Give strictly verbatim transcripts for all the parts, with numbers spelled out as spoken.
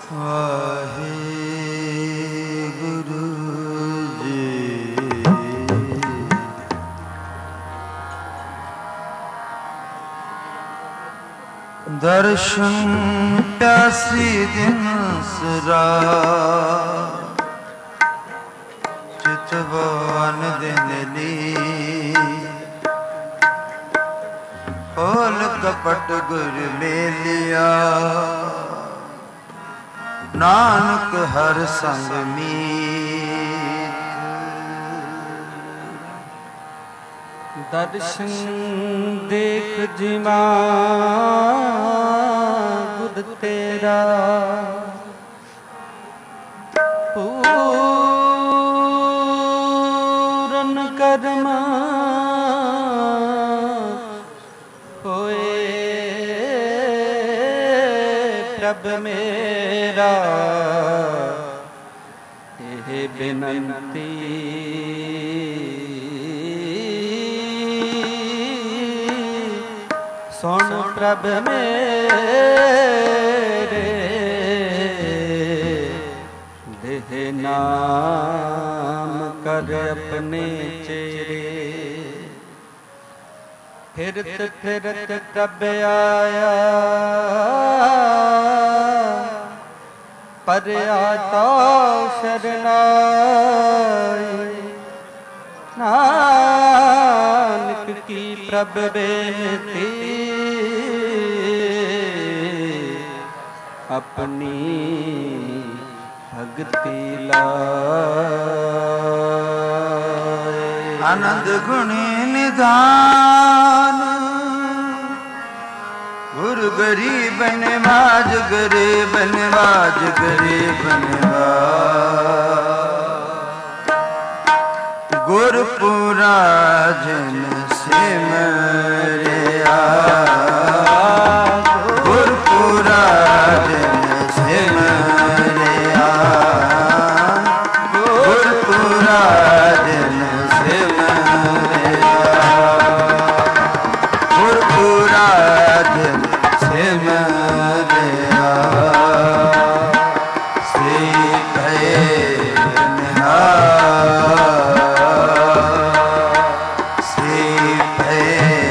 ਵਾਹਿਗੁਰੂ ਜੀ। ਦਰਸ਼ਨ ਪਿਆਸੀ ਦਿਨ ਸਰਾ ਚਿਤਵਨ ਦਿਨ ਲੀ ਖੋਲ ਕਪਟ ਗੁਰ ਮੇਲਿਆ ਨਾਨਕ ਹਰ ਸੰਗ ਮੀਤ। ਦਰਸ਼ਨ ਦੇਖ ਜਿਵਾ ਗੁਰ ਤੇਰਾ ਪੂਰਨ ਕਰਮ ਹੋਏ ਪ੍ਰਭ ਮੇਰਾ ਇਹ ਬੇਨੰਤੀ ਸੁਣ ਪ੍ਰਭ ਮੇਰੇ ਦੇਹ ਨਾਮ ਕਰ ਆਪਣੇ ਚੇਰੇ। ਫਿਰਤ ਫਿਰਤ ਪ੍ਰਭ ਆਇਆ ਪਰਿਆ ਤੋ ਸ਼ਰਨਾਈ। ਨਾਨਕ ਕੀ ਪ੍ਰਭ ਬੇਨਤੀ ਆਪਣੀ ਭਗਤੀ ਲਾਏ। ਆਨੰਦ ਗੁਣੀ ਨਿਧਾਨ ਗੁਰ ਗਰੀਬ ਨਿਵਾਜ ਗਰੀਬ ਨਿਵਾਜ ਗਰੀਬ ਨਿਵਾਜ। ਗੁਰਪੁਰਾ ਜਨ ਸਿਮਰਿਆ ਗੁਰਪੁਰਾ ਜਨ ਸਿਮਰਿਆ ਗੁਰਪੁਰਾ ਜਨ ਸਿਮਰਿਆ ਗੁਰਪੁਰਾ ਜਨ ਸਿਮਰਿਆ। ਸੇ ਭਏ ਨਿਹਾਲ ਸੇ ਭਏ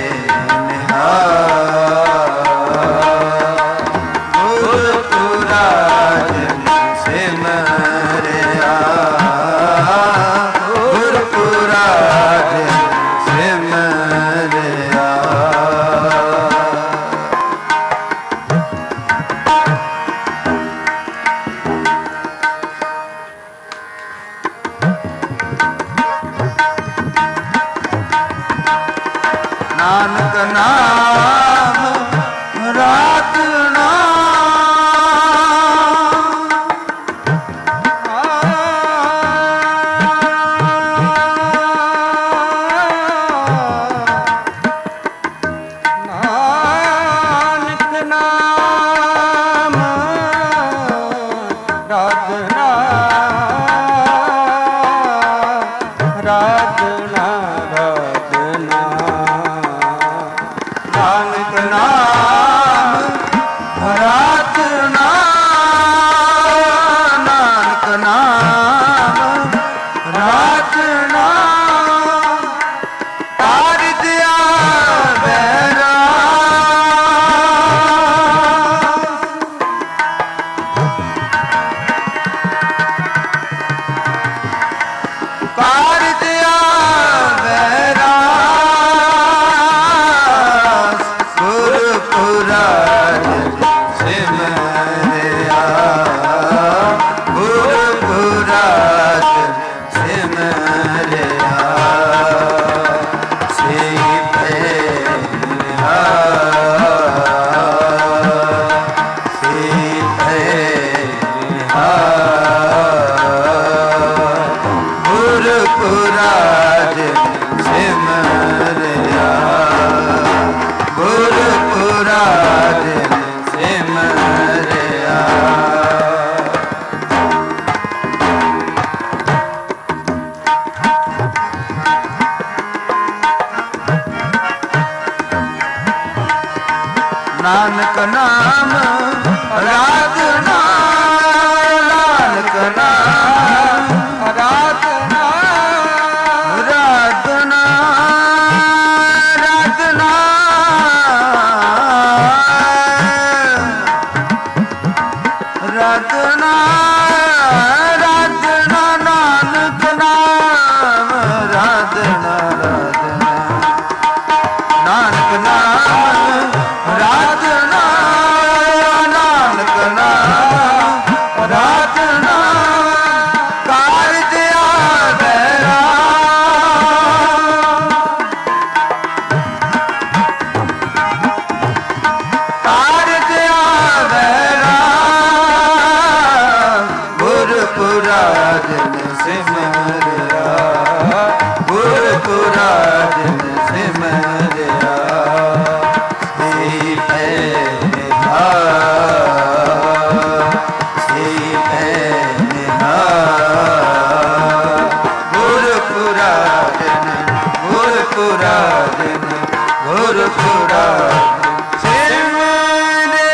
ਨਿਹਾਲ ਗੁਰਪੁਰਾ ਜਨ ਸਿਮਰਿਆ ਗੁਰਪੁਰਾ ਜਨ ਸਿਮਰਿਆ। ਨਾਨਕ ਨਾਮ ਰਾਤ ਨਾਨਕ ਨਾਮ ਰਾਧਨਾ ਰਾਧਨਾ ਰਾਧਨਾ। ਨਾਨਕ ਨਾਮ ਰਾਤ ਨਾਨਕ ਨਾਮ ਰਾਤ ਕਾਰਜ ਆਵੈਰਾ ਕਾਰਜ ਆਵੈਰਾ ਗੁਰਪੁਰਾ ਜਨ ਸਿਮਰਿਆ ਗੁਰਪੁਰਾ ਜਨ ਸਿਮਰਿਆ। ਸੇ ਭਏ ਨਿਹਾਲ ਸੇ ਭਏ ਨਿਹਾਲ ਗੁਰਪੁਰਾ ਜਨ ਸਿਮਰਿਆ ਗੁਰਪੁਰਾ ਜਨ ਸਿਮਰਿਆ। ਨਾਨਕ ਨਾਮ ਰਾਧਨਾ पुराजन गुर पुराजन गुर पुराजन सिमरिया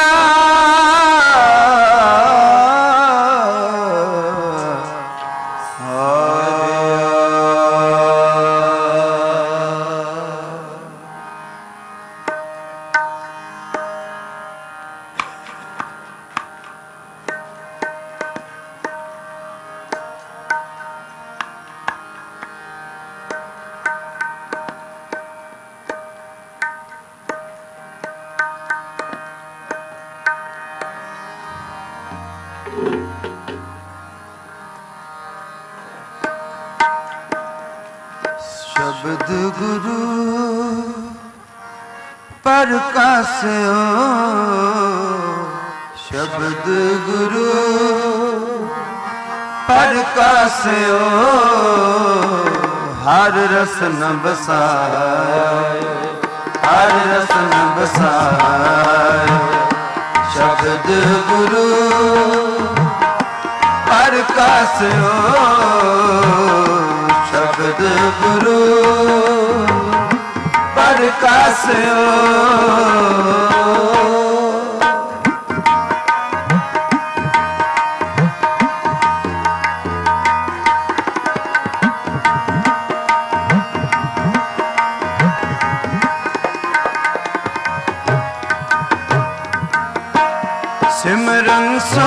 शब्द गुरु प्रकाश्यो शब्द गुरु प्रकाश्यो हर रस न बसायो हर रस न बसायो शब्द गुरु प्रकाश्यो शब्द गुरु प्रकाश्यो सिमरन सो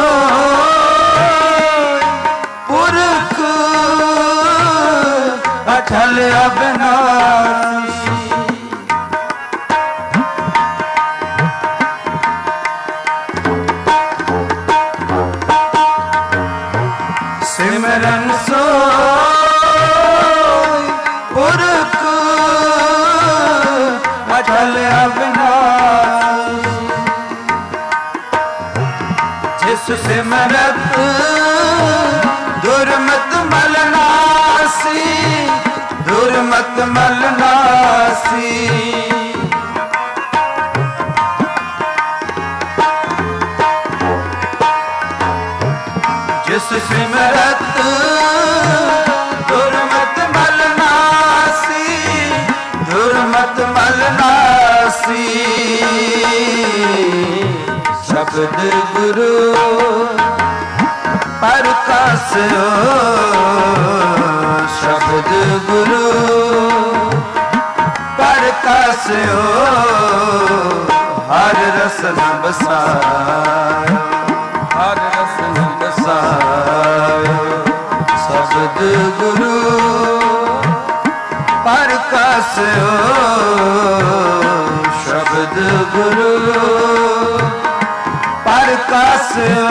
पुरख अठल अविनाशी सिमरन सो पुरख अठल अविनाशी जिस सिमरत दुर्मत मलनासी दुर्मत मलनासी जिस सिमरत दुर्मत मलनासी दुर्मत मलनासी शब्द गुरु प्रकाश्यो शब्द गुरु प्रकाश्यो हर रस न बसायो हर रस न बसायो शब्द गुरु प्रकाश्यो शब्द गुरु प्रकाश्यो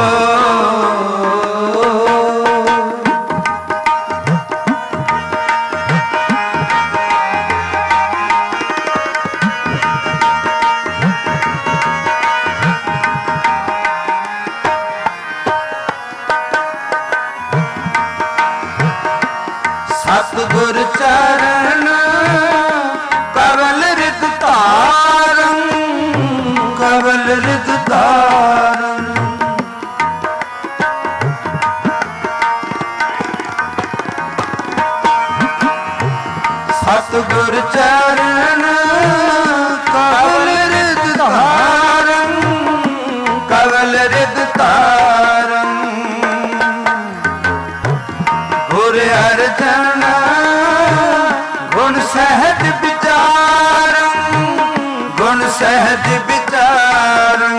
सतगुर चरण कवल रित तारं कवल रित तारं सतगुर चरण कवल रित तारं कवल रित तारं गुर अर्जन गुण सहज विचारं गुण सहज विचारं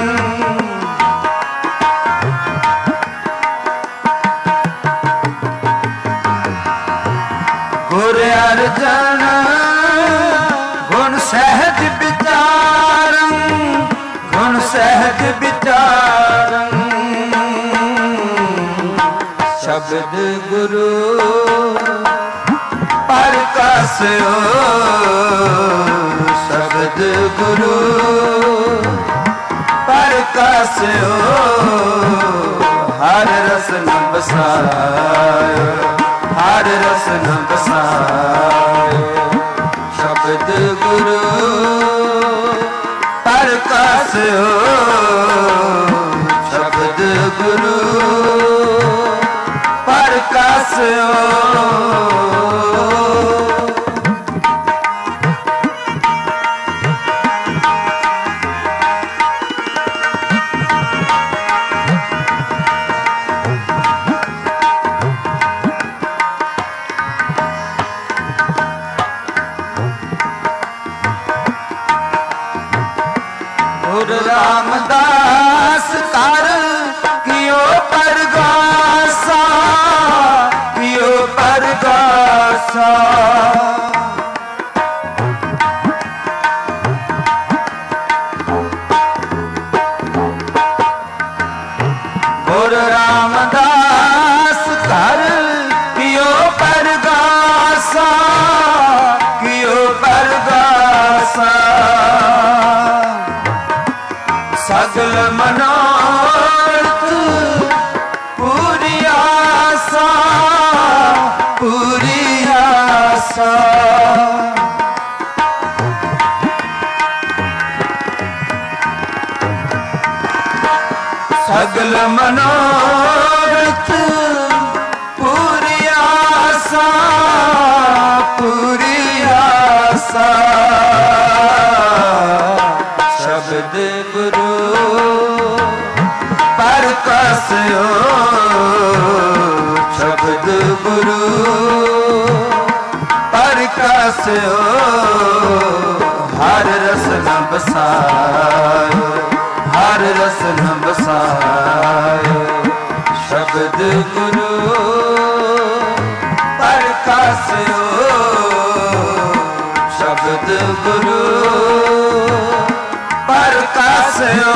गुर अर्जन गुण सहज विचारं गुण सहज विचारं शब्द गुरु प्रकाश्यो शब्द गुरु प्रकाश्यो हर रस न बसायो हर रस न बसायो शब्द गुरु प्रकाश्यो शब्द गुरु प्रकाश्यो ਗੁਰ ਰਾਮਦਾਸ ਕਰ ਕਿਉ ਪਰਗਾਸਾ, ਕਿਉ ਪਰਗਾਸਾ। ਗੁਰ ਰਾਮਦਾਸ ਕਰ ਕਿਉ ਪਰਗਾਸਾ, ਕਿਉ ਪਰਗਾਸਾ। ਸਗਲ ਮਨੋਰਥ ਪੂਰੀ ਆਸਾ, ਪੂਰੀ ਆਸਾ। ਸਗਲ ਮਨੋਰਥ ਪੂਰੀ ਆਸਾ, ਪੂਰੀ ਆਸਾ। ਸ਼ਬਦ ਗੁਰੂ ਪਰਕਾਸਿਓ, ਸ਼ਬਦ ਗੁਰੂ ਪਰਕਾਸਿਓ। ਹਰ ਰਸ ਨ ਬਸਾਇਓ, ਹਰ ਰਸ ਨ ਬਸਾਇਓ। ਸ਼ਬਦ ਗੁਰੂ ਪਰਕਾਸਿਓ, ਸ਼ਬਦ ਗੁਰੂ ਪਰਕਾਸਿਓ।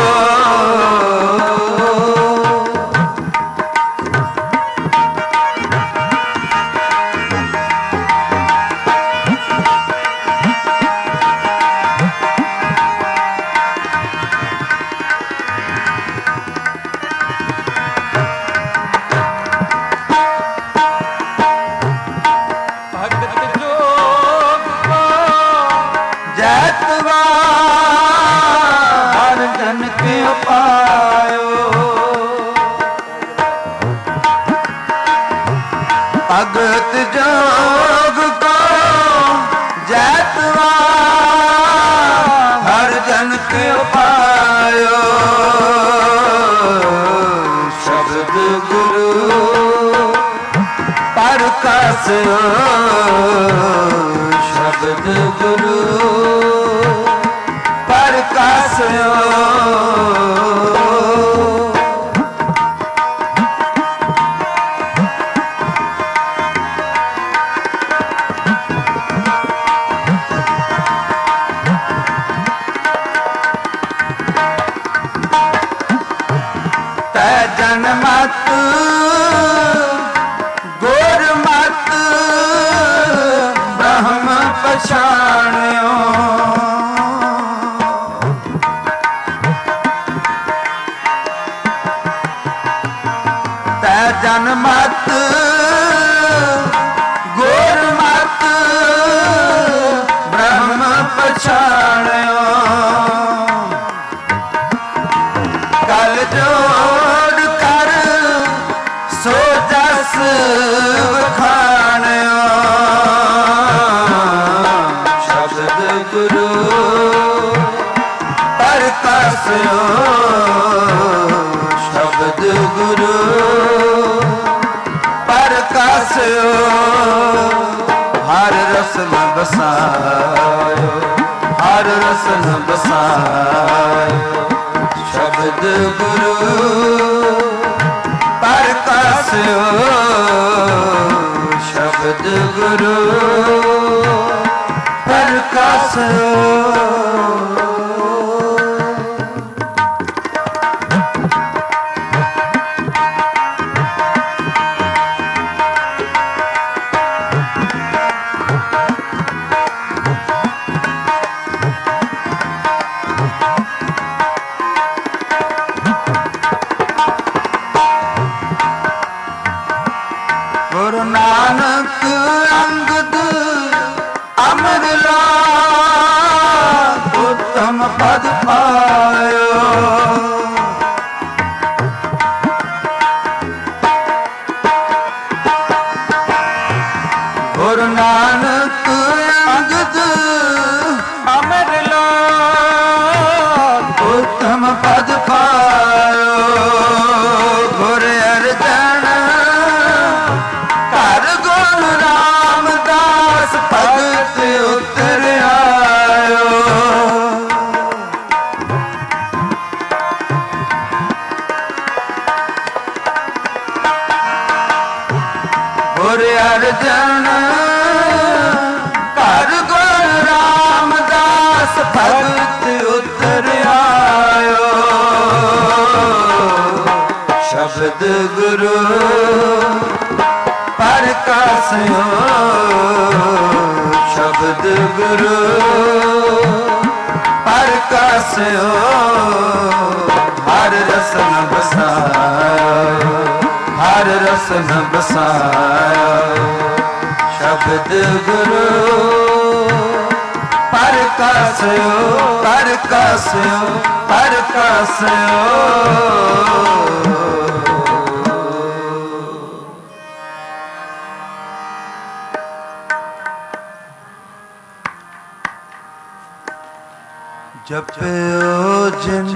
ਭਗਤ ਜੋਗ ਕੋ ਜੈਤਵਾ ਹਰ ਜਨ ਕਿਉ ਪਾਇਓ। ਸ਼ਬਦ ਗੁਰੂ ਪਰਕਾਸਿਓ, ਸ਼ਬਦ ਗੁਰੂ ਪਰਕਾਸਿਓ। ਜਨਮਤ ਗੁਰ ਮਤ ਬ੍ਰਹਮ ਪਛਾਣਿਓ। ਤੈ ਜਨਮਤ ਗੁਰ ਮਤ ਬ੍ਰਹਮ ਪਛਾਣਿਓ। ਕਲ ਜੋੜ ਕਰ ਸੋ ਜਸ ਵਖਾਣਿਓ। ਸ਼ਬਦ ਗੁਰੂ ਪਰਕਾਸਿਓ, ਸ਼ਬਦ ਗੁਰੂ ਪਰਕਾਸਿਓ। ਹਰ ਰਸ ਨ ਬਸਾਇਓ, ਹਰ ਰਸ ਨ ਬਸਾਇਓ। ਸ਼ਬਦ ਗੁਰੂ ਪਰਕਾਸਿਓ, ਸ਼ਬਦ ਗੁਰੂ ਪਰਕਾਸਿਓ। ਗੁਰੂ ਨਾਨਕ ਅੰਗਦ ਅਮਰ ਲਾਗ ਉਤਮ ਪਦ ਪਾਇਓ। ਗੁਰੂ ਨਾਨਕ ਅੰਗਦ ਅਮਰ ਲਾਗ ਉਤਮ ਪਦ ਪਾਇਓ। ਗੁਰ ਅਰਜਨ ਹਰ ਗੁਣ ਰਾਮਦਾਸ ਭਗਤ ਉਤਰ ਆਇਓ। ਸਿਓ ਸ਼ਬਦ ਗੁਰੂ ਪਰਕਾਸਿਓ ਹਰ ਰਸਨ ਬਸਾਇਓ ਹਰ ਰਸਨ ਬਸਾਇਓ ਸ਼ਬਦ ਗੁਰੂ ਪਰਕਾਸਿਓ ਪਰਕਾਸਿਓ ਪਰਕਾਸਿਓ ਜਪਿਓ ਜਿਨ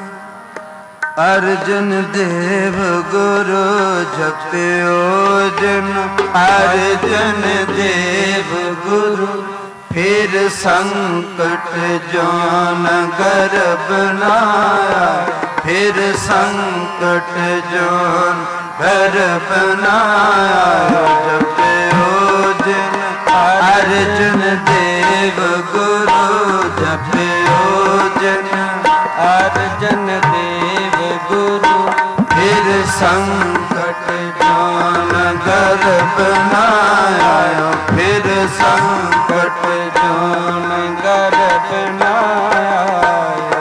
ਅਰਜਨ ਦੇਵ ਗੁਰੂ ਜਪਿਓ ਜਿਨ ਅਰਜਨ ਦੇਵ ਗੁਰੂ ਫਿਰ ਸੰਕਟ ਜੋਨ ਗਰਭ ਨਾਇਆ ਫਿਰ ਸੰਕਟ ਜੋਨ ਗਰਭ ਨਾਇਆ ਜਪਿਓ ਜਿਨ ਅਰਜਨ ਦੇਵ ਗੁਰੂ ਜਪਿਓ ਜਿਨ ਅਰਜਨ ਦੇਵ ਗੁਰੂ ਫਿਰ ਸੰਕਟ ਜੋਨ ਗਰਭ ਨਾਇਆ ਫਿਰ ਸੰਕਟ ਜੋਨ ਗਰਭ ਨਾਇਆ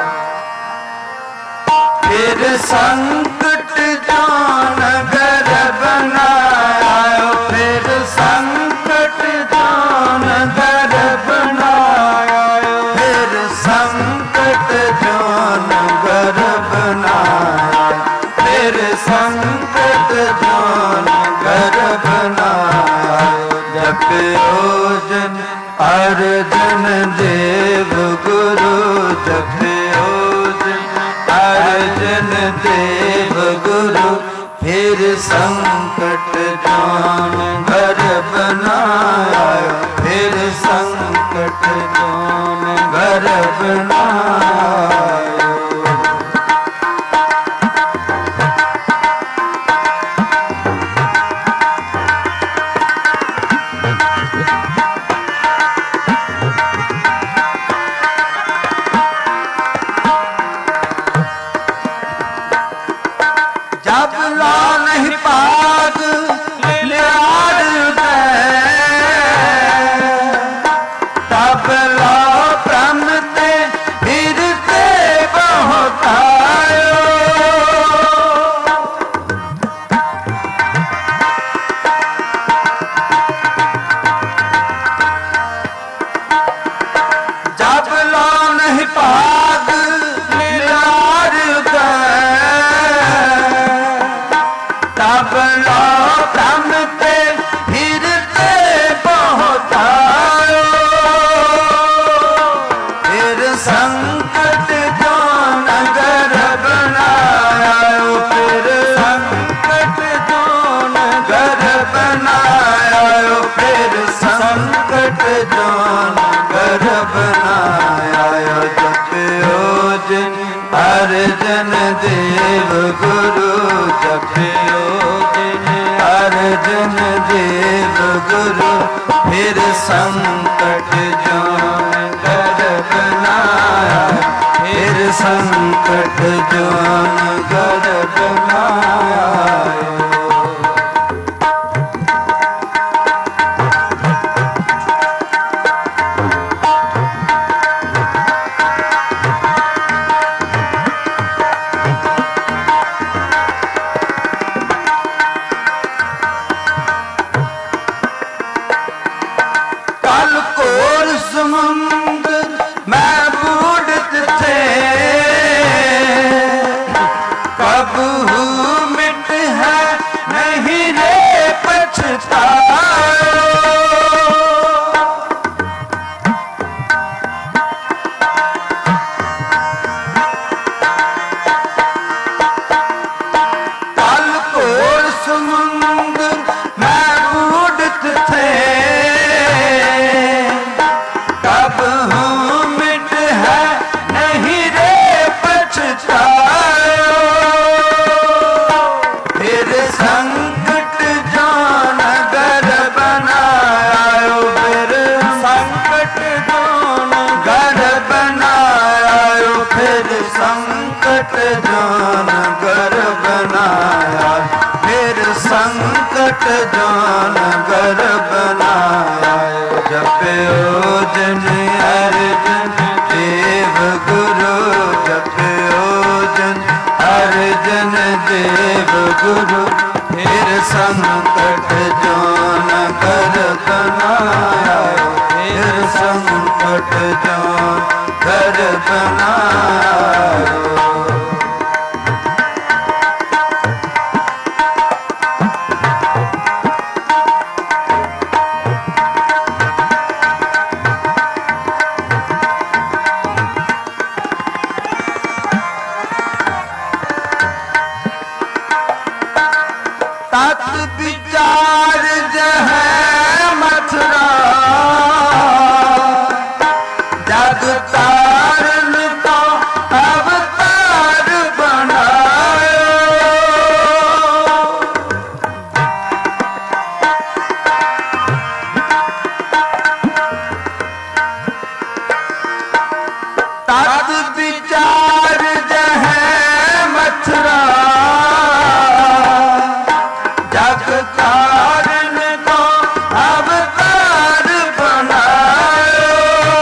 ਫਿਰ ਸੰਕਟ ਜੋਨ ਗਰਭ ਨਾਇਆ ਫਿਰ ਸੰਕਟ ਜੋਨ ਗਰਭ ਨਾਇਆ ਫਿਰ ਸੰਕਟ ਜੋਨ ਗਰਭ ਨਾਇਆ ਫਿਰ ਸੰਕਟ ਜੋਨ ਗਰਭ ਨਾਇਆ ਜਪਿਓ ਜਨ ਅਰਜਨ ਦੇਵ ਗੁਰੂ ਜਪਿਓ ਜਨ ਅਰਜਨ ਦੇਵ ਗੁਰੂ ਫਿਰ ਸੰਕਟ ਜੋਨ ਗਰਭ ਨਾਇਆ ਫਿਰ ਸੰਕਟ ਜੋਨ ਗਰਭ ਨਾਇਆ जब ला नहीं पाग लियार दे तब ला ब्रह्म ते फिरते बहुत आयो जब ला नहीं पाग लियार दे तब लो ब्रह्म ते फिरते बहुत आयो फिर संकट जो नगर बनाया फिर संकट जो नगर बनाया फिर संकट जो नगर बनाया जपयो जिन अर्जन देव गुरु जपयो जिन अर्जन देव गुरु फिर संकट जोन गरभ नाया फिर संकट जोन गरभ नाया समुंदर मैं बूढ़त थे कब हूँ जपयो जन अर्जन देव गुरु जपयो जन अर्जन देव गुरु फिर संकट जो न कर बनाया फिर संकट जो कर बनाया तत् विचार जह मथुरा जग तारन तो अवतार बनायो तत् विचार जह मथुरा जग तारन को अवतार बनायो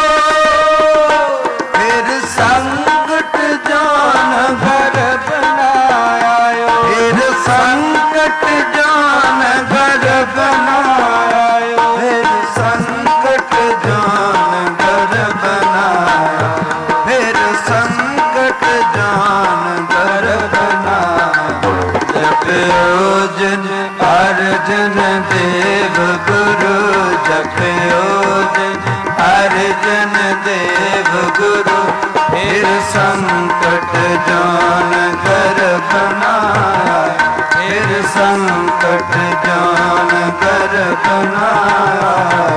फिर संकट जान घर बनायो फिर संकट जान घर बनायो फिर संकट जान घर बनायो फिर संकट जान घर बनायो जपयो जन अर्जन देव गुरु जपयो जन अर्जन देव गुरु फिर संकट जान घर बनाया फिर संकट जान घर बनाया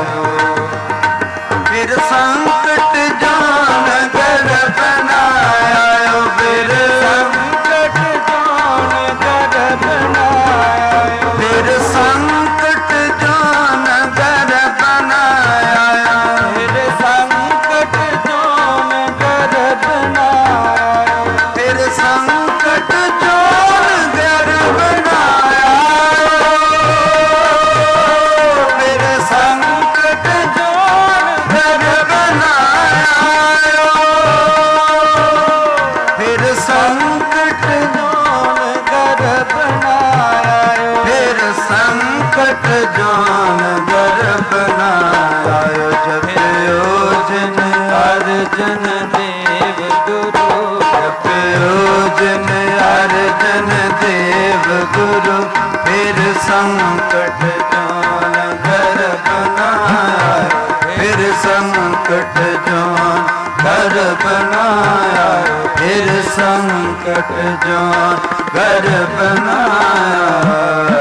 फिर संकट जान घर बनाया फिर संकट जान घर बनाया फिर संकट जान घर बनाया फिर संकट जान घर बनाया फिर संकट जान घर बनाया फिर संकट जान घर बनाया फिर संकट जान घर बनाया फिर संकट जान घर बनाया जपयो जन अर्जन देव गुरु जपयो जन अर्जन देव गुरु फिर संकट जान घर बनाया फिर संकट जान घर बनाया फिर संकट जान घर बनाया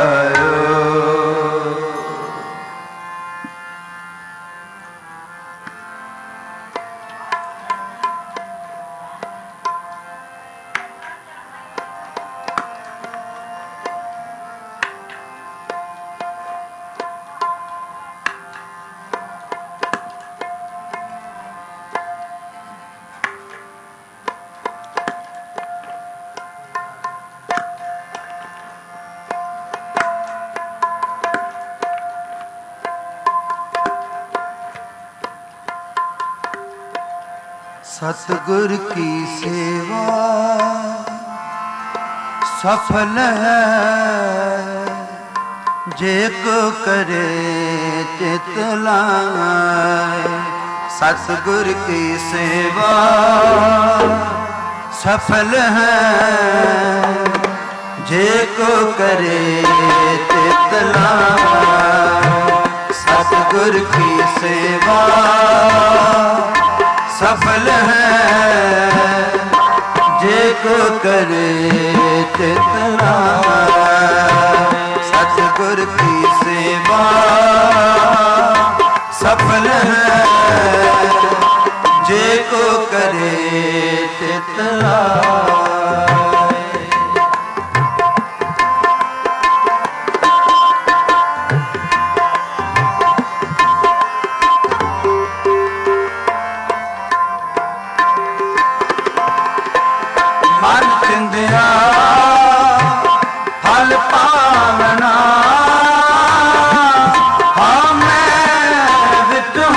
सतगुर की सेवा सफल है जे को करे चित लाए सतगुर की सेवा सफल है जे को करे चित लाए सतगुर की सेवा सफल है जे को करे चित लाए सतगुर की सेवा सफल है जे को करे चित लाए फल पावना हमें विच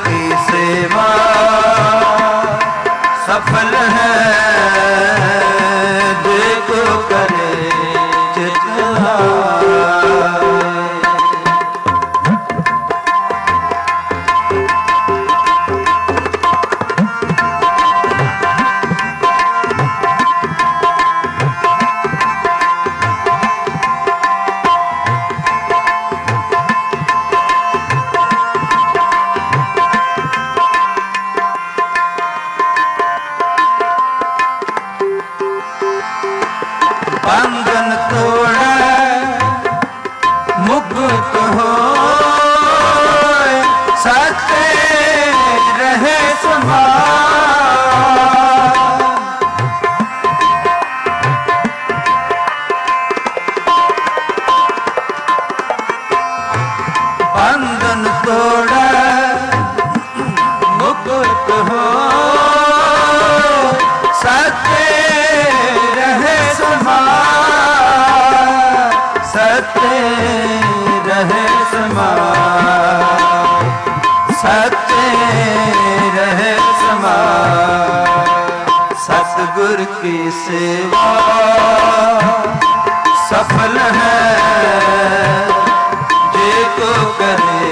की सेवा सफल है देखो करे चितलाए। बंधन तोड़े मुक्त हो सत्य रहे समान। बंधन तोड़े मुक्त हो सत्य रहे समान, सत्य रहे समान, सत्य रहे समान। सतगुर की सेवा सफल है जेको करे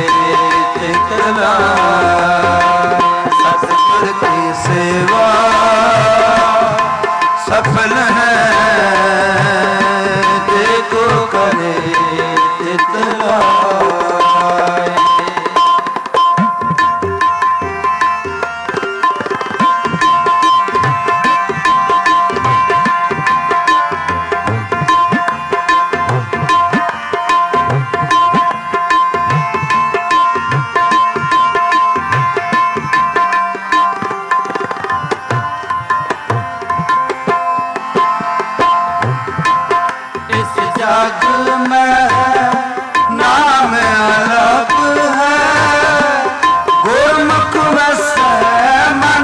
चितलाए। सतगुर की सेवा सफल है देखो करे चितलाए। जग में नाम अलग है गुरमुख बस मन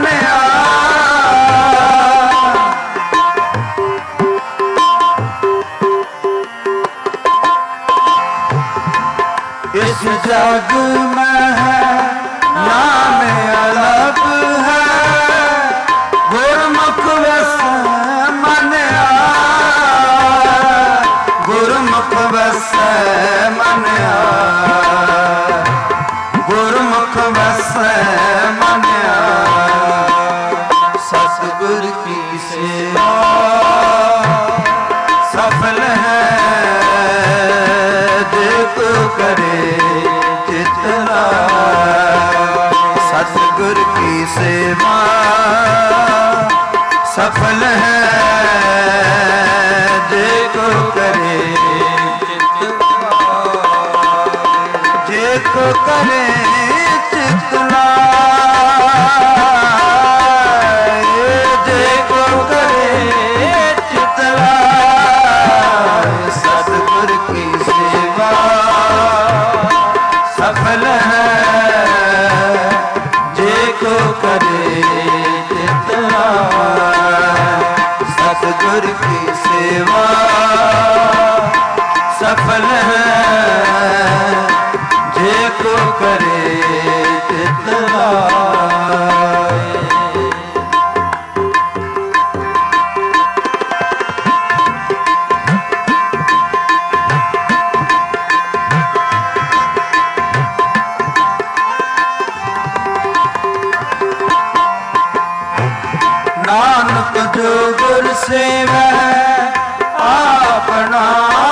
इस जग में नाम अलग है गुरमुख बस मन गुरमुख बस मन गुरमुख बस मन। सतगुर की सेवा सफल है देखो करे चितलाए। सतगुर की सेवा सफल है देखो करे जेको करे चितलाए। जेको करे चितलाए। सतगुर की सेवा सफल है जेको करे चितलाए। सतगुर की सेवा सफल है जेको करे चितलाए। नानक जो गुर सेवा अपना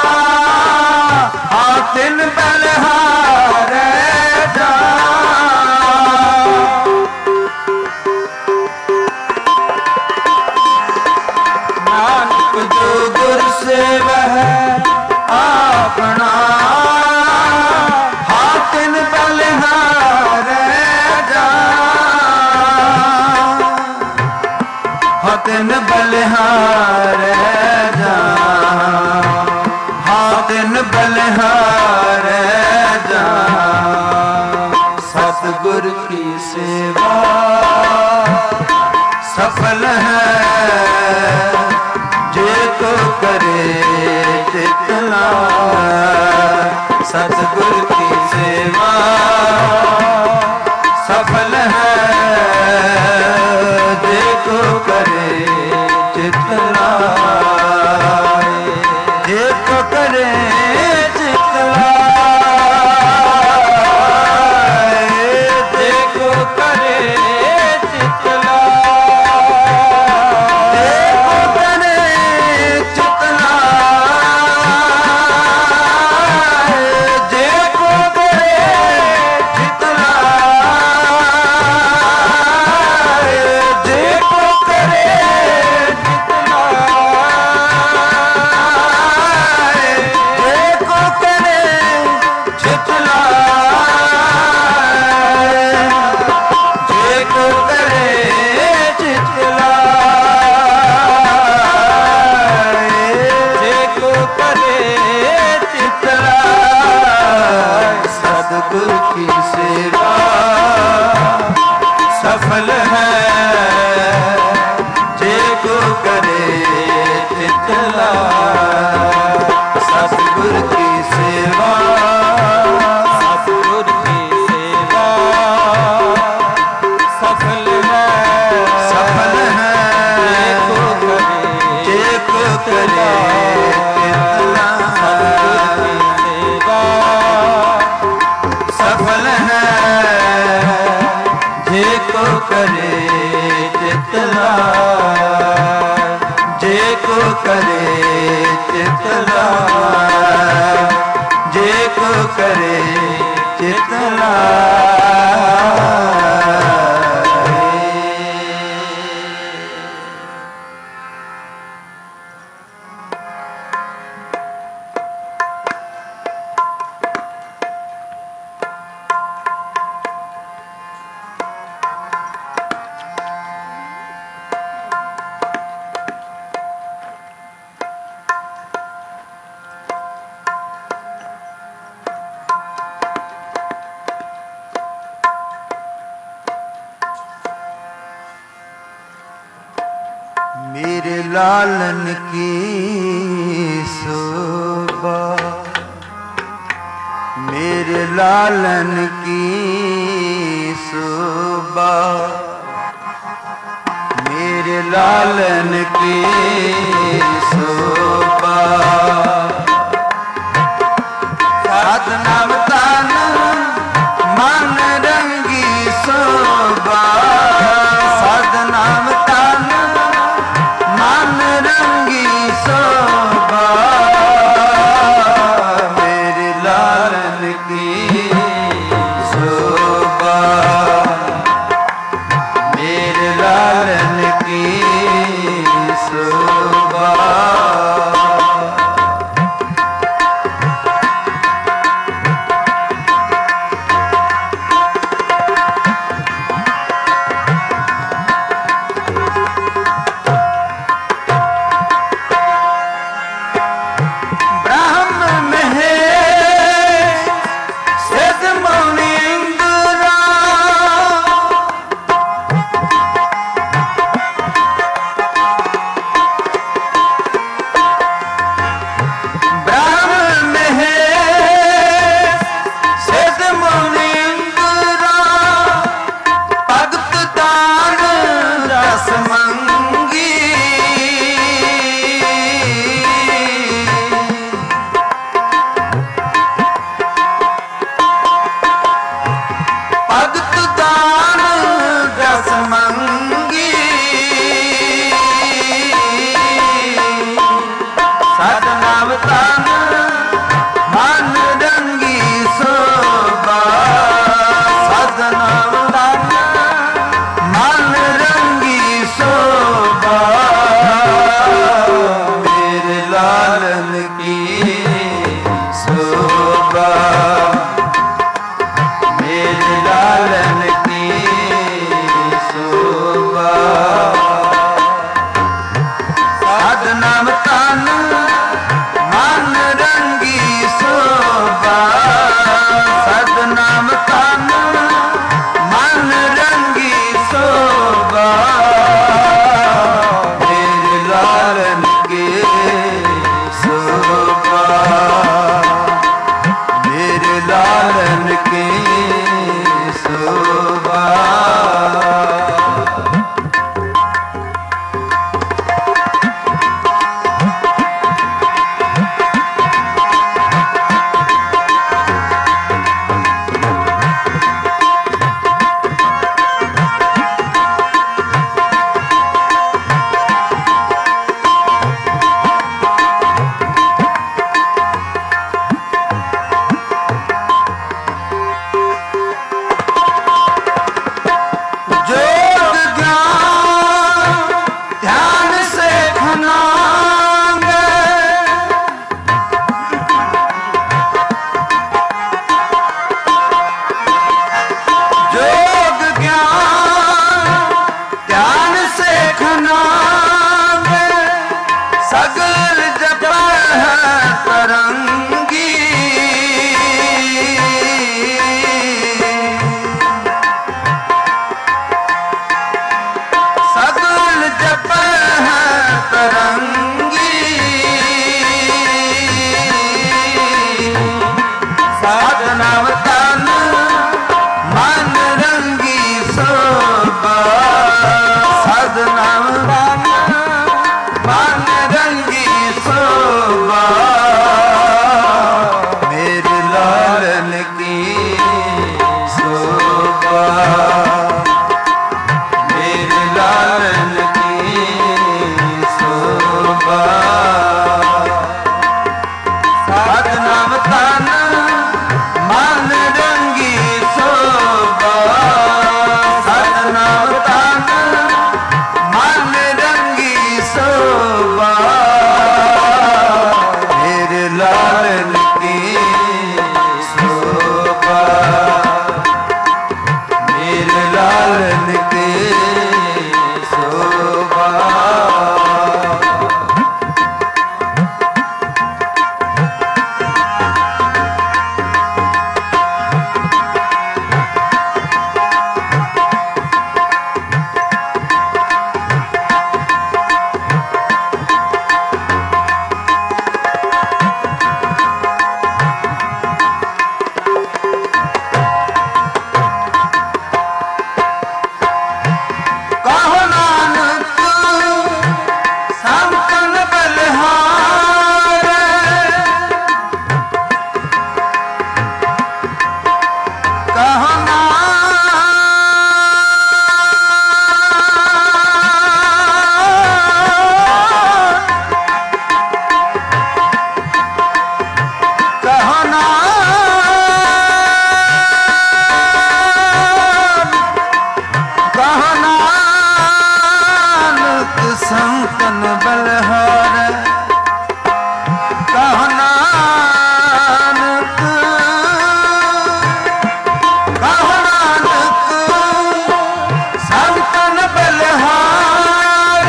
आतिन बलहारे जा। नानक जो गुर सेवा अपना आतिन बलहारे जा। हातिन बलिहारे जा हातिन बलिहारे जा। सतगुर की सेवा सफल है जेको करे चितलाए। सतगुर की सेवा सफल सफल है देखो करे चित लाए, देखो करे चित लाए, देखो करे चित लाए, देखो करे चित लाए, देखो करे चित लाए, देखो करे चित लाए, देखो करे चित लाए, देखो करे चित लाए, देखो करे चित लाए। सद्गुरु की सेवा सफल है देखो करे चित लाए। सद्गुरु की सेवा सतगुर की सेवा सफल है, सफल है देखो करे देखो करे चित सतगुर लाए। की सेवा सफल है जेको करे चित लाए, जेको करे चित लाए, जेको करे चित लाए। मेरे लालन की शोभा, मेरे लालन की शोभा, मेरे लालन की शोभा। साधनाम तान मन रंगी शोभा, साधनाम तान मन रंगी शोभा। मेरे लालन की शोभा, मेरे लालन की शोभा। नाम सगल जपा है तरंगी सगल जपा है तरंगी साधनाम तन मन रंगी सोबा साधनाम तन मन रंगी सोबा मेरे लालन की सोबा मेरे लालन की सोबा साधनाम तन मन रंगी सोबा साधनाम तन मन रंगी सोबा मेरे लालन की सोबा मेरे लालन की सोबा कहो नानक संतन बलहार कहो कहो कहो नानक संतन बलहार कहो नानक कहो नानक संतन बलहार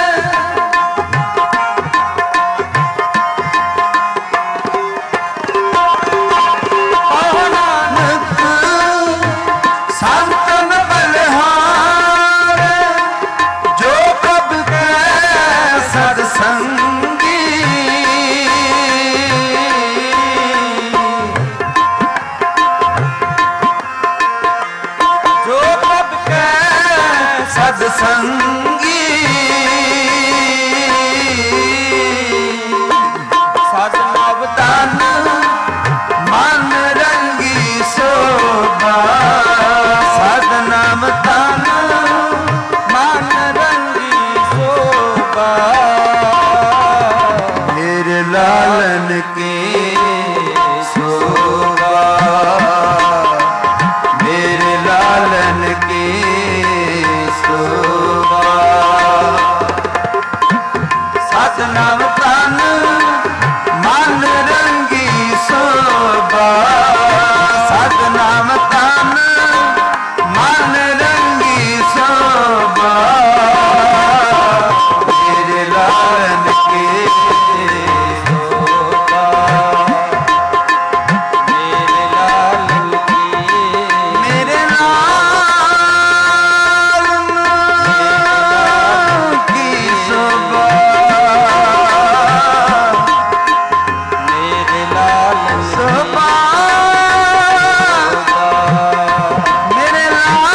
कहो नानक संतन बलहार जो कब के सत्संगी जो कब के सत्संगी साधनाम तन मन रंगी सोबा साधनाम तन मन रंगी सोबा मेरे लालन की सोबा मेरे लालन की सोबा साधनाम तन मन रंगी सोबा साधनाम तन मन रंगी सोबा मेरे लालन की सोबा मेरे लालन की मेरे लालन की सोबा मेरे लालन सोबा मेरे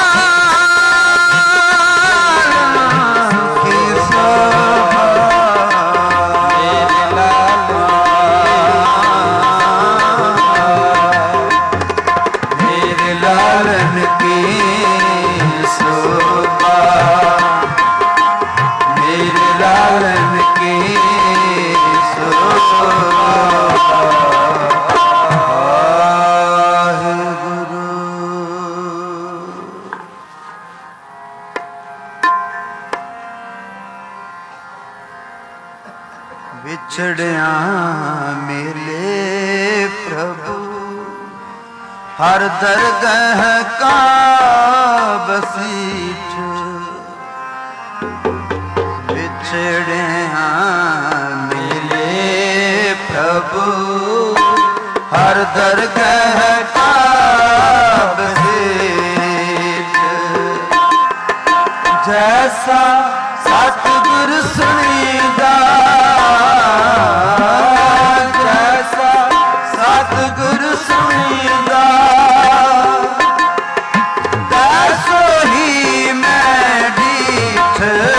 लालन की सोबा मेरे लालन मेरे लालन की सोबा मेरे लालन की सोबा वाहिगुरु बिछड़िया मिले प्रभु हर दरगह का बसीठ दरगह का बसेठ। जैसा सतगुर सुनीदा, जैसा सतगुर सुनीदा, तैसो ही मैं डीठ।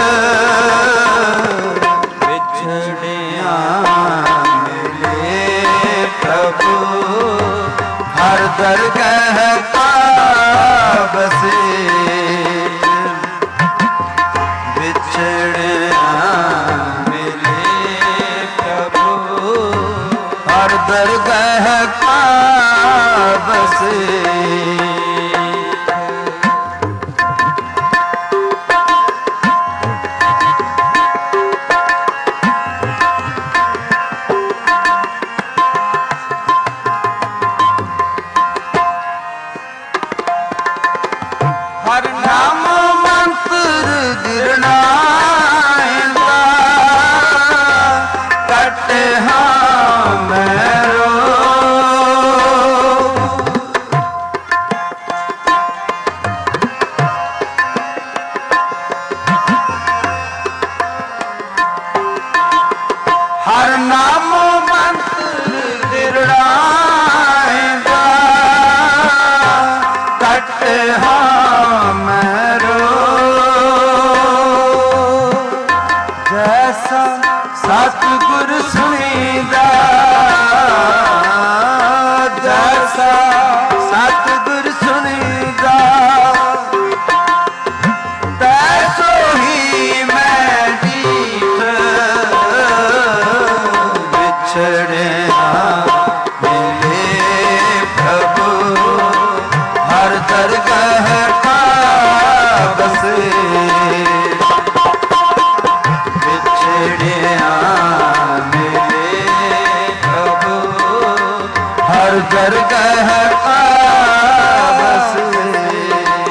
बिछड़िया मिले प्रभु हर दरगह का बसेठ। बिछड़िया मिले प्रभु हर दरगह का बसेठ। हर नाम मंत्र गिरनाइंदा, कटे हाँ मेरो। हर नाम मंत्र गिरनाइंदा, कटे हाँ मेरो। जैसा सतगुर सुनीदा, जैसा सतगुर सुनीदा, तैसो ही मैं डीठ। बिछड़िया मिले प्रभु हर दरगह का बसेठ। बिछड़िया मिले प्रभु हर दरगह का बसेठ।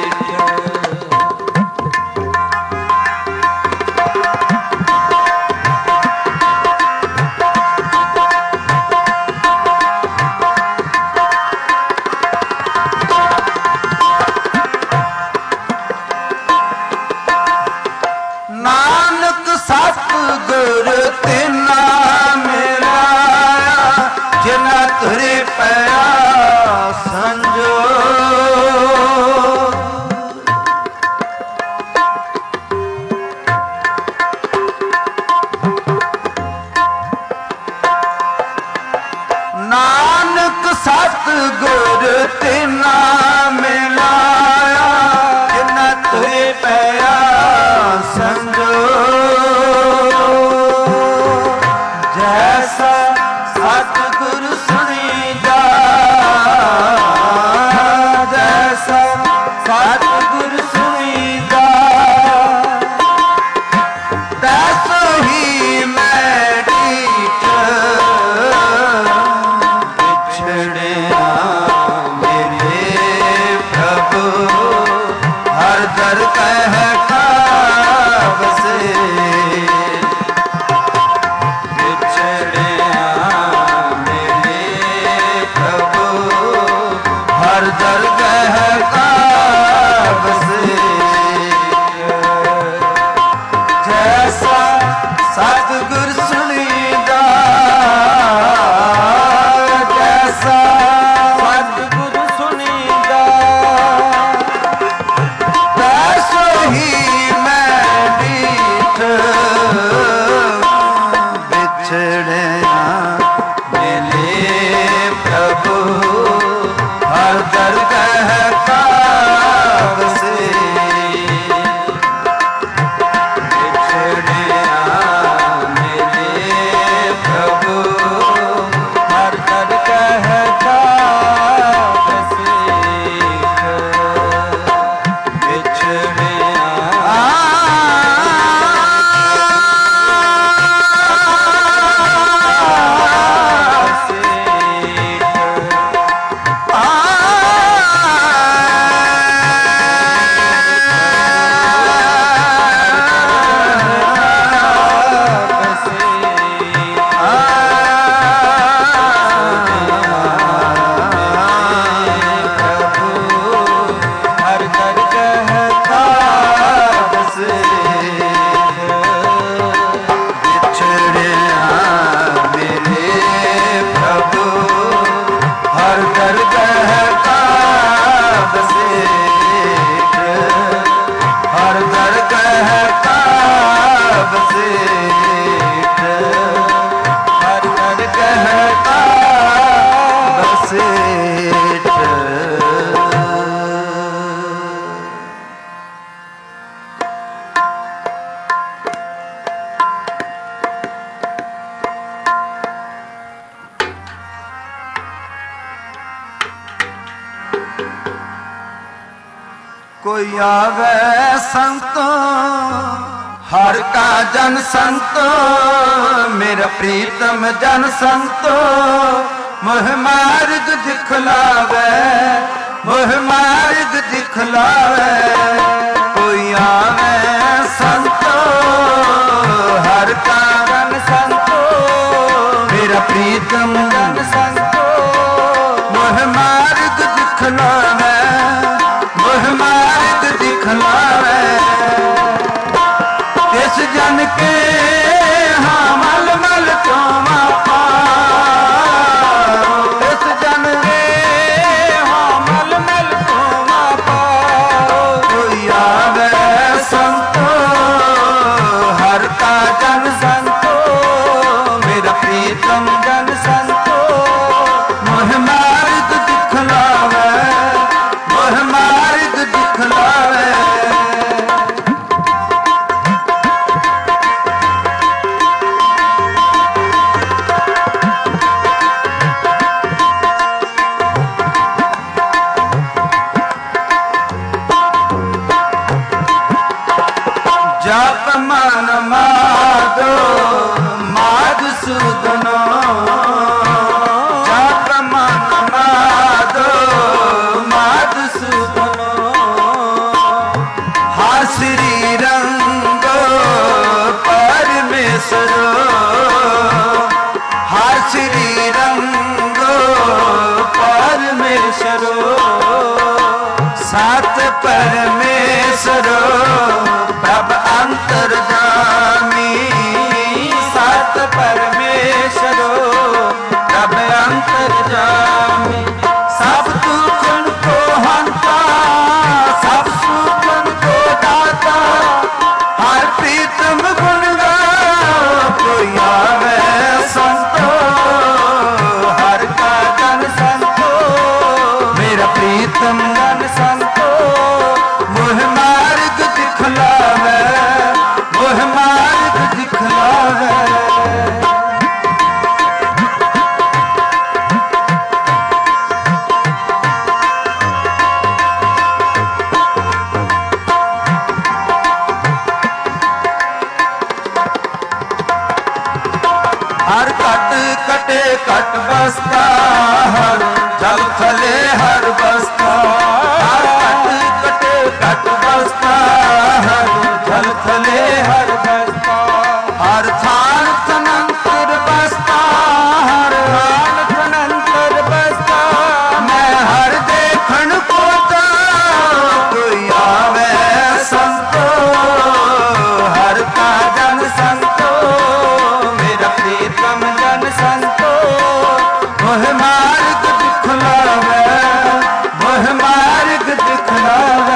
नानक सतगुर तिना मिलाया, जिना तुरे पया संजो। नानक सतगुर तिना मिलाया, जिना तुरे पया संजो। ਕੋਈ ਆਵੇ ਸੰਤੋ ਹਰ ਕਾ ਜਨ ਸੰਤੋ ਮੇਰਾ ਪ੍ਰੀਤਮ ਜਨ ਸੰਤੋ ਮੋਹ ਮਾਰਗ ਦਿਖਲਾਵੇ ਮੋਹ ਮਾਰਗ ਦਿਖਲਾਵੇ ਕੋਈ ਆਵੇ ਸੰਤੋ ਹਰ ਕਾ ਜਨ ਸੰਤੋ ਮੇਰਾ ਪ੍ਰੀਤਮ ਜਨ ਸੰਤੋ ਮੋਹ ਮਾਰਗ ਦਿਖਲਾਵੇ ਮੋਹ ਮਾਰਗ ਦਿਖਲਾਵੇ ਇਸ ਜਨ ਕੇ ਹਾਂ ਮਲ ਮਲ ਚੋਵਾ ਪਾਓ ਇਸ ਜਨ ਕੇ ਹਾਂ ਮਲ ਮਲ ਚੋਵਾ ਪਾਓ ਕੋਈ ਆਵੇ ਸੰਤੋ ਹਰ ਕਾ ਜਨ ਸੰਤੋ ਮੇਰਾ ਪ੍ਰੀਤਮ ਜਨ ਸੰਤੋ ਮੋਹ ਮਾਰਗ ਦਿਖਲਾਵੇ ਮੋਹ ਮਾਰਗ ਦਿਖਲਾਵੇ ਜਪ ਮਨ ਮਾਧੋ ਮਾਧ ਸੂਦਨੋ ਜਪ ਮਨ ਮਾਧੋ ਮਾਧ ਸੂਦਨੋ ਹਰ ਸ੍ਰੀ ਰੰਗੋ ਪਰਮੇਸ਼ਰੋ ਹਰ ਸ੍ਰੀ ਰੰਗੋ ਪਰਮੇਸ਼ਰੋ ਸਤ ਪਰਮੇਸ਼ਰੋ ਪ੍ਰਭ ਅੰਤਰਜਾਮੀ ਸਤ ਪਰਮੇਸ਼ਰੋ ਪ੍ਰਭ ਅੰਤਰਜਾਮੀ ਸਭ ਦੁਖਨ ਕੋ ਹੰਤਾ ਸਭ ਸੁਖਨ ਕੋ ਦਾਤਾ ਹਰ ਪ੍ਰੀਤਮ ਗੁਣ ਗਾਓ ਕੋਈ ਆਵੇ ਸੰਤੋ ਹਰ ਕਾ ਜਨ ਸੰਤੋ ਮੇਰਾ ਪ੍ਰੀਤਮ ਜਨ ਸੰਤੋ ਮੋਹ ਮਾਰਗ ਦਿਖਲਾਵੇ ਮੋਹ ਮਾਰਗ ਦਿਖਲਾਵੇ ਹਰ ਘਟ ਕਟੇ ਘਟ ਬਸਤਾ ਹਰ ਜਲ ਥਲੇ ਹਰ ਬਸਤਾ ਹਰ ਘਟ ਕਟੇ ਘਟ ਬਸਤਾ ਹਰ ਜਲ ਥਲੇ ਹਰ ਬਸਤਾ ਹਰ ਥਾਨ ਤਨੰਤਰ ਬਸਤਾ ਹਰ ਥਾਨ ਤਨੰਤਰ ਬਸਤਾ ਮੈਂ ਹਰ ਦੇਖਣ ਕੋ ਕੋਈ ਆਵੇ ਸੰਤੋ ਹਰ ਕਾ ਜਨ ਸੰਤੋ ਮੇਰਾ ਪ੍ਰੀਤਮ ਜਨ ਸੰਤੋ ਮੋਹ ਮਾਰਗ ਦਿਖਲਾਵੇ ਮੋਹ ਮਾਰਗ ਦਿਖਲਾਵੇ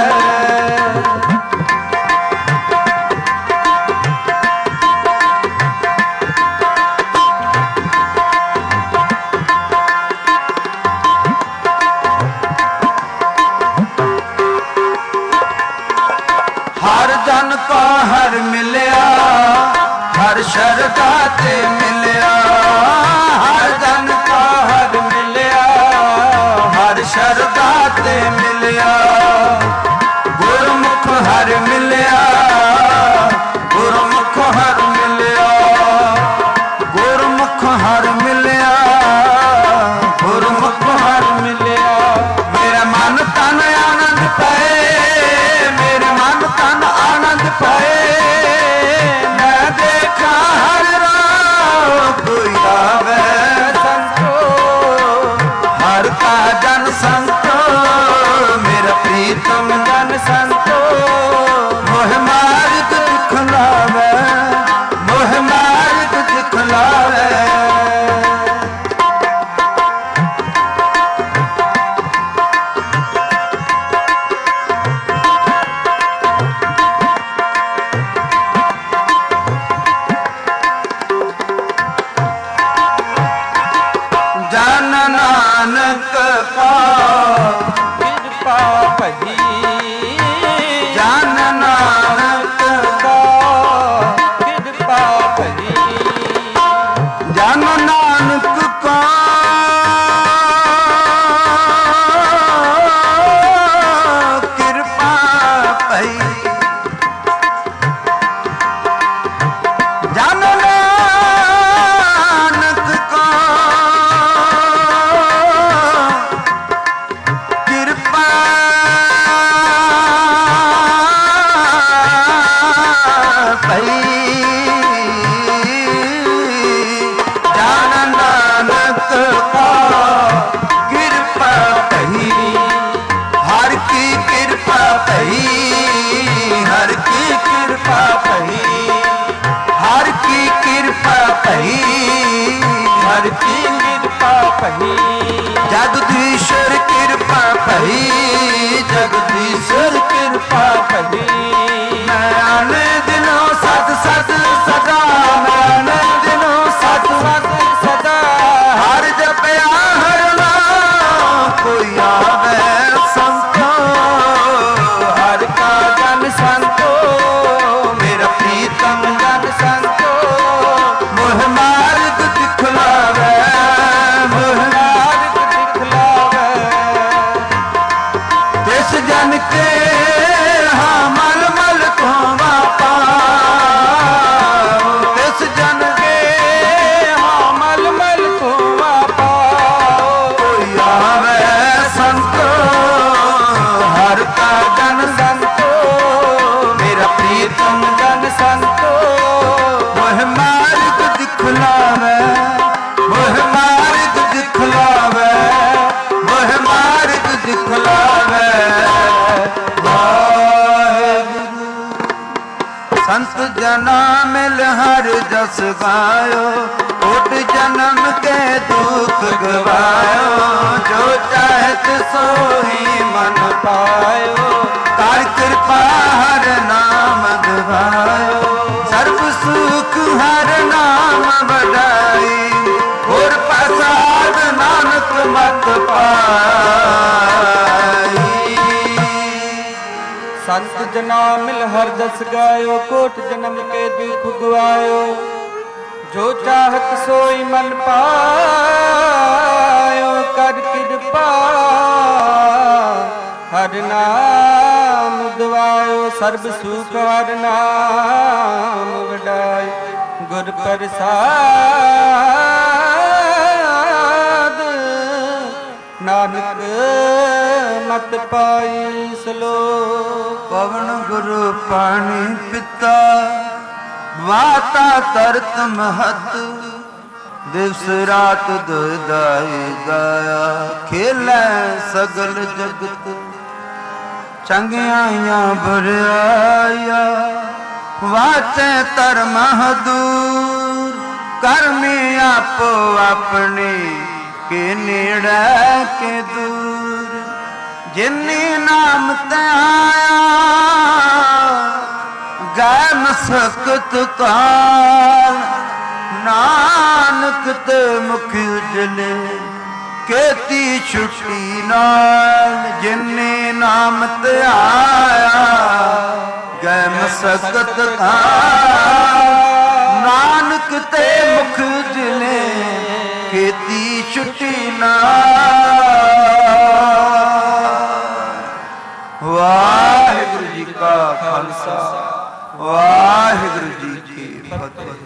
ਹਰ ਜਨ ਕੋ ਹਰ ਮਿਲਿਆ ਹਰ ਸ਼ਰਧਾ ਤੇ ਮਿਲਿਆ ਹਰ ਜਨ ਕੋ ਹਰ ਮਿਲਿਆ ਹਰ ਸ਼ਰਧਾ ਤੇ ਮਿਲਿਆ ਗੁਰਮੁਖ ਹਰ ਮਿਲਿਆ ਗੁਰਮੁਖ ਹਰ ਮਿਲਿਆ ਗੁਰਮੁਖ ਹਰ ਮਿਲਿਆ ਗੁਰਮੁਖ ਹਰ ਮਿਲਿਆ ਮੇਰਾ ਮਨ ਤਨ ਆਨੰਦ ਪਏ ਮੇਰੇ ਮਨ ਤਨ ਆਨੰਦ ਪਏ ਮੈਂ ਦੇਖਾਂ ਹਰ ਰਾਹ ਕੋਈ ਆ ਭਈ ਜਾਨ ਨਾਨਕ ਕਾ ਕਿਰਪਾ ਭਈ ਹਰ ਕੀ ਕਿਰਪਾ ਭਈ ਹਰ ਕੀ ਕਿਰਪਾ ਭਈ ਹਰ ਕੀ ਕਿਰਪਾ ਭਈ ਹਰ ਕੀ ਕਿਰਪਾ ਭਈ ਜਗਦੀਸ਼ਰ ਕਿਰਪਾ ਭਈ ਜਗਦੀਸ਼ਰ ਕਿਰਪਾ ਭਈ ਮੈਂ ਆਨੇ ਦਿਨੋਂ ਸਤ ਸਤ ਸਦਾ ਮੈਂ ਆਨੇ ਦਿਨੋਂ ਸਤ ਸਤ ਸਦਾ ਹਰ ਜਪਿਆ ਹਰ ਨਾਮ ਕੋਈ ਆਵੇ ਸੰਤੋ ਹਰ ਕਾ ਜਨ ਸੰਤੋ ਮੇਰਾ ਪ੍ਰੀਤਮ ਜਨ ਸੰਤੋ ਮੋਹ ਮਾਰਗ ਦਿਖਲਾਵੇ ਮੋਹ ਮਾਰਗ ਦਿਖਲਾਵੇ ਤਿਸ ਜਨ ਕੇ ਹਾਂ ਮਲ ਮਲ ਤੋਂ ਵਾਪਾ ਤਿਸ ਜਨ ਕੇ ਹਾਂ ਮਲ ਮਲ ਤੋਂ ਵਾਪਾ ਕੋਈ ਆਵੇ ਸੰਤੋ ਹਰ ਕਾ ਜਨ ਸੰਤੋ ਮੇਰਾ ਪ੍ਰੀਤਮ ਜਨ ਸੰਤੋ ਮੋਹ ਮਾਰਗ ਦਿਖਲਾਵੇ ਮੋਹ ਮਾਰਗ ਦਿਖਲਾਵੇ ਮੋਹ ਮਾਰਗ ਦਿਖਲਾਵੇ ਵਾਹਿਗੁਰੂ ਸੰਤ ਜਨਾ ਮਿਲ ਹਰ ਜਸ ਗਾਇਓ ਕੋਟ ਜਨਮ ਕੇ ਦੁਖ ਗਵਾਇਓ ਜੋ ਚਾਹਤ ਸੋਹੀ ਮਨ ਪਾਇਓ ਕਰ ਕਿਰਪਾ ਹਰ ਨਾਮ ਗਵਾਇਓ ਸਰਬ ਸੁਖ ਹਰ ਨਾਮ ਵਡਾਈ ਹੋਰ ਪ੍ਰਸਾਦ ਨਾਨਕ ਮਤ ਪਾਈ ਸੰਤ ਜਨਾ ਮਿਲ ਹਰ ਜਸ ਗਾਇਓ ਕੋਟ ਜਨਮ ਕੇ ਦੁਖ ਗਵਾਇਓ ਜੋ ਚਾਹਤ ਸੋਈ ਮਨ ਪਾਇਓ ਕਰ ਕਿਰਪਾ ਹਰ ਨਾਮ ਦਵਾਇਓ ਸਰਬ ਸੁਖ ਹਰ ਨਾਮ ਵਡਾਈ ਗੁਰ ਪ੍ਰਸਾਦ ਨਾਨਕ ਮਤ ਪਾਈ ਸਲੋਕ ਪਵਨ ਗੁਰੂ ਪਾਣੀ ਪਿਤਾ ਵਾਤਾ ਤਰਤ ਮਹਤ ਦਿਵਸ ਰਾਤ ਦੁਇਦਾਈ ਗਾਇਆ ਖੇਲੇ ਸਗਲ ਜਗਤ ਚੰਗਿਆਈਆਂ ਬੁਰਾਈਆਂ ਵਾਚੇ ਧਰਮ ਦੂਰ ਕਰਮੀ ਆਪੋ ਆਪਣੇ ਕੇ ਨੇੜੇ ਕੇ ਦੂਰ ਜਿਨੀ ਨਾਮ ਤੇ ਆਇਆ ਗੈ ਮਸਕਤ ਕਾਲ ਨਾਨਕ ਤੇ ਮੁਖ ਉਜਲੇ ਕੀਤੀ ਛੁੱਟੀ ਨਾਲ ਜਿਨੇ ਨਾਮ ਤੇ ਆਇਆ ਗੈ ਮਸਕਤ ਕਾਲ ਨਾਨਕ ਤੇ ਮੁਖ ਉਜਲੇ ਕੀਤੀ ਛੁੱਟੀ ਨਾਲ ਵਾਹਿਗੁਰੂ ਜੀ ਕਾ ਖਾਲਸਾ ਵਾਹਿਗੁਰੂ ਜੀ ਕੀ ਫਤਿਹ।